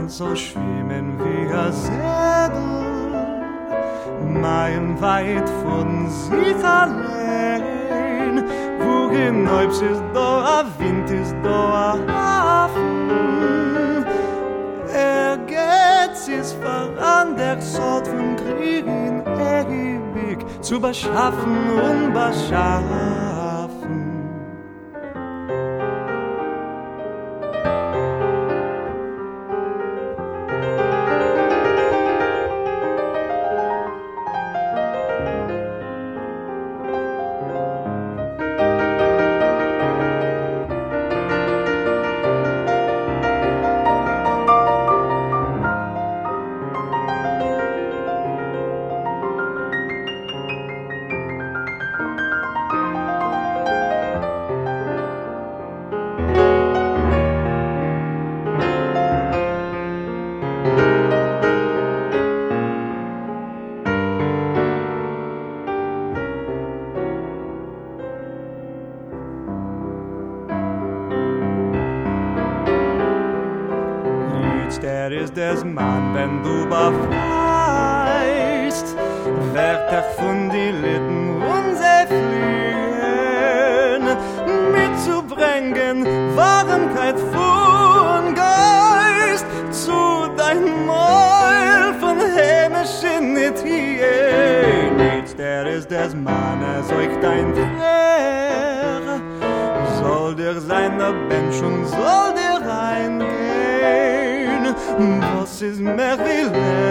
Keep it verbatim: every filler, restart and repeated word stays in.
so schwimmen wie ein Segel, meilenweit von sich allein. Wo genäubs ist da, a Wind ist da, a Hafen. Er geht sich voran, der Sort von Krieg in ewig zu beschaffen und beschaffen. Der ist des Mann, wenn du befreist, wird er von die Lippen und sie fliehen, mitzubringen Warmkeit von Geist zu dein Mäul von hämischen Etienne. Nichts, der ist des Mann, er säugt dein Träger, soll dir sein der Mensch und soll dir reingehen. Was ist mehr wie